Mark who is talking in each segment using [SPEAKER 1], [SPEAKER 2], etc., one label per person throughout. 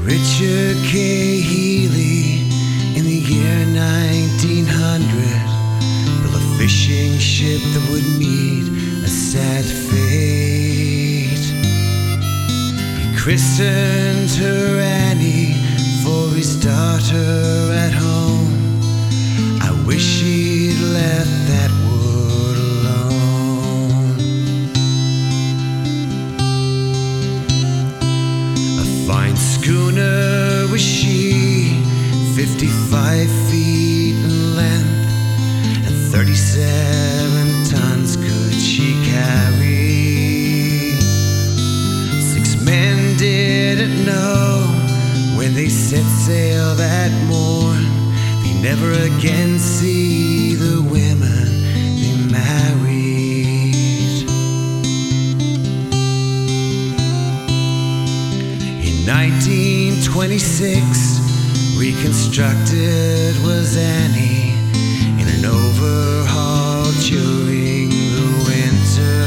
[SPEAKER 1] Richard K. Healy in the year 1900 built a fishing ship that would meet a sad fate. He christened her Annie for his daughter at home. I wish he'd left that wood alone. A fine schooner was she, 55 feet in length, and 37 tons could she carry. 6 men didn't know when they set sail that morn, they never again see the women they married. In 1926, reconstructed was Annie in an overhaul during the winter.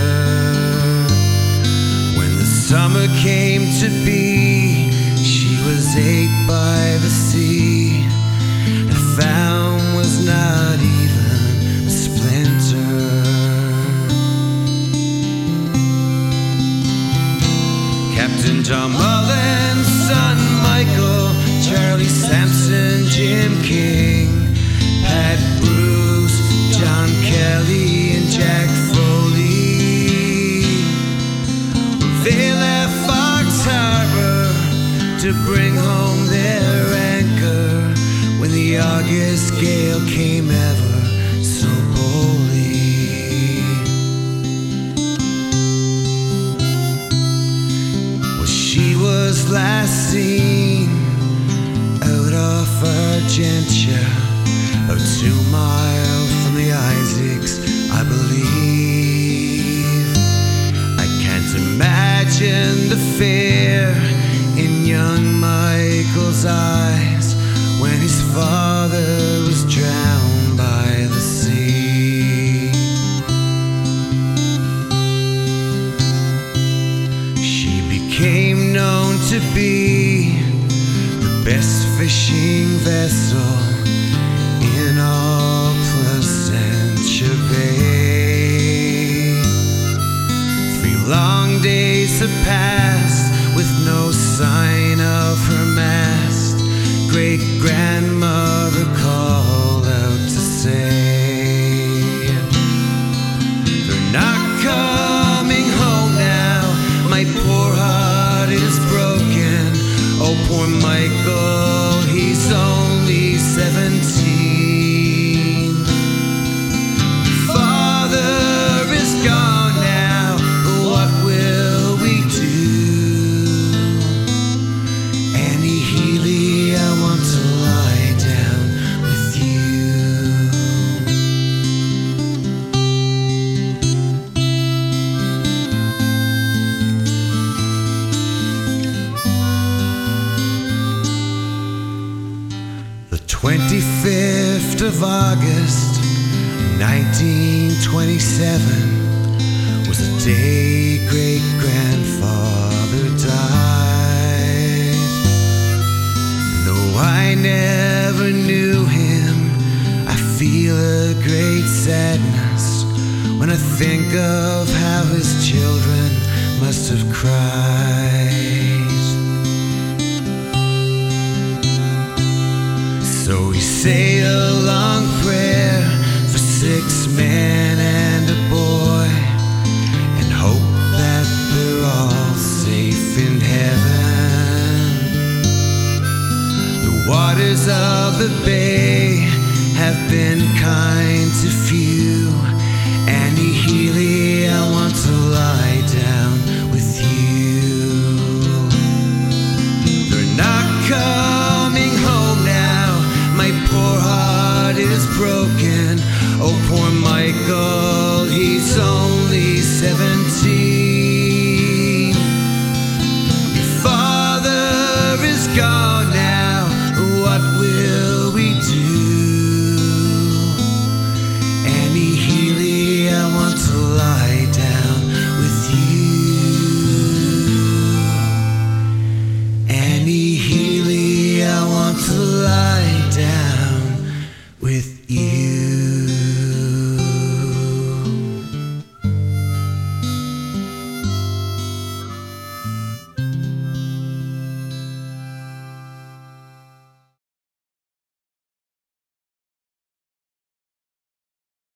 [SPEAKER 1] When the summer came to be, she was ate by the sea, and found was not even a splinter. Captain John Mullen's son Michael, Charlie Sampson, Jim King, Pat Bruce, John Kelly, and Jack Foley. They left Fox Harbor to bring home their anchor when the August gale came ever so boldly. Well, she was last seen out off Argentia, about 2 miles from the Isaacs, I believe. I can't imagine the fear in young Michael's eyes when his father was drowned by the sea. She became known to be the best fishing vessel in all Placentia Bay. 3 long days have passed with no sign of her mast. Great-grandmother called out to say, they're not coming home now, my poor heart is broken. Oh, poor Michael, he's only 17. Father is gone now, what will we do? Annie Healy, I want to lie down with you. The 25th of August, 1927, was the day great-grandfather died. Though I never knew him, I feel a great sadness when I think of how his children must have cried. So we say a long prayer for 6 men and a boy, and hope that they're all safe in heaven. The waters of the bay have been kind to few. Annie Healy, I want to lie down with you. They're not coming home now, my poor heart is broken. Oh, poor Michael, he's only 17. Your father is gone.